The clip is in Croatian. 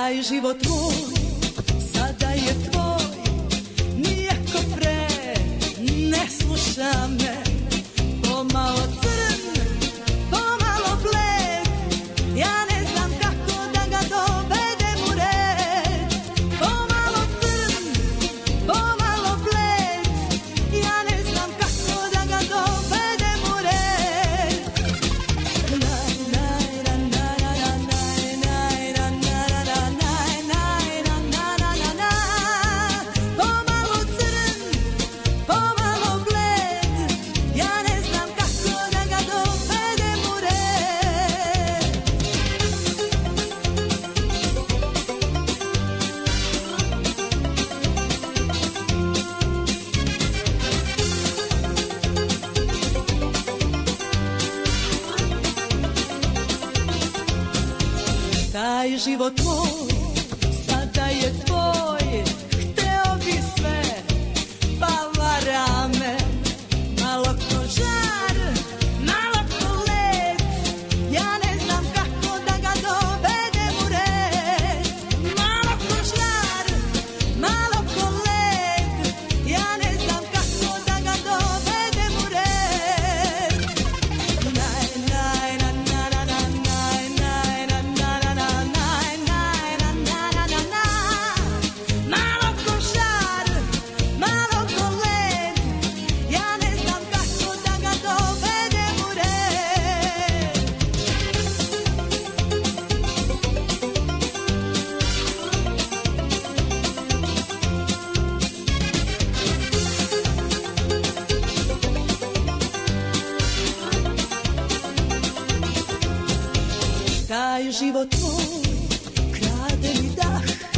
Taj život tvoj, sada je tvoj, nijako pre, ne sluša me. Pomalo crn, pomalo bled, ja ne znam kako da ga dovedem u red. Pomalo crn, pomalo bled, ja ne znam kako da ga dovedem u red. Pomalo crn, pomalo bled, ja ne znam kako da ga dovedem u red. Taj život tvoj, sada je tvoj, hteo bi sve, pa vara me. Malo ko žar, malo ko led, ja ne znam kako da ga dovedem u red. Malo ko žar, malo ko led, ja ne znam kako da ga dovedem u red. Malo ko žar, malo ko led, ja ne znam kako da ga dovedem u red. Taj život tvoj, krade mi dah,